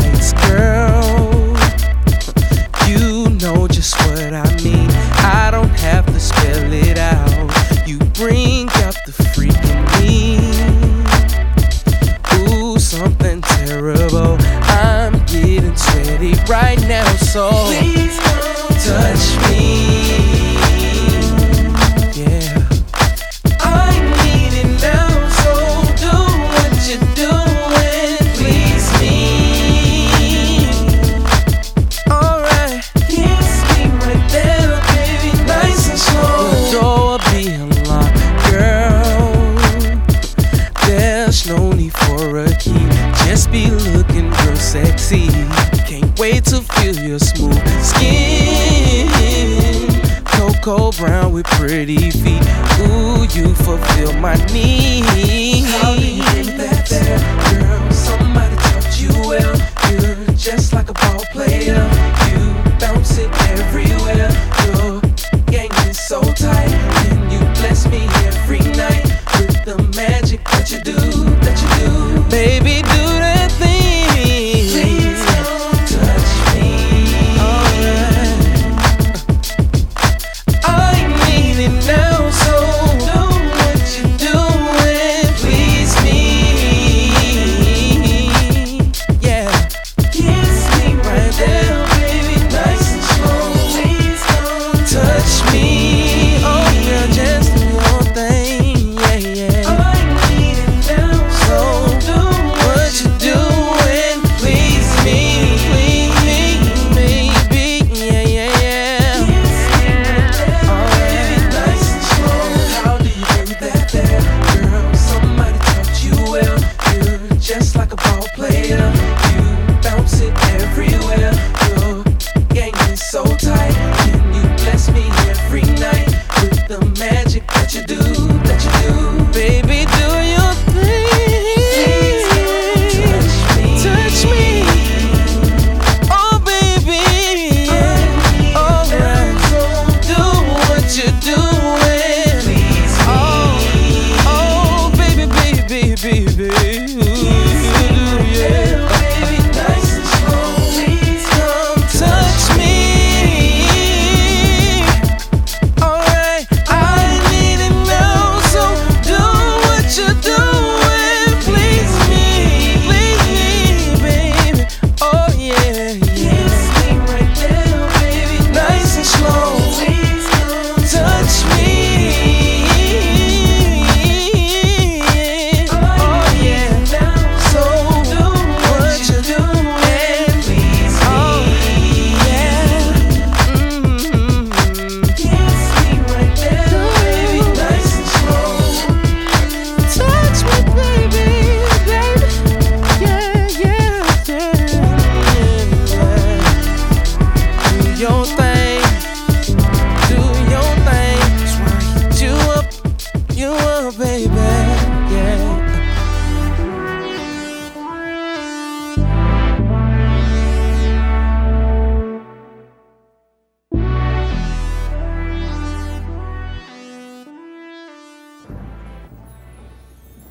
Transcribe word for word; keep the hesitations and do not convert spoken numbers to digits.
lights, girl. You know just what I mean. I don't have to spell it out. You bring out the freak in me. Ooh, something terrible. I'm getting sweaty right now, so please don't touch me. Yeah, I need it now, so do what you're doing. Please me. Alright, kiss me right there, baby, nice and slow. The door will be unlocked, girl. There's no need for a key. Just be looking real sexy. Can't wait to feel your smooth skin. Cocoa brown with pretty feet. Ooh, you fulfill my needs. How do you think that there, girl? Somebody taught you well. You're just like a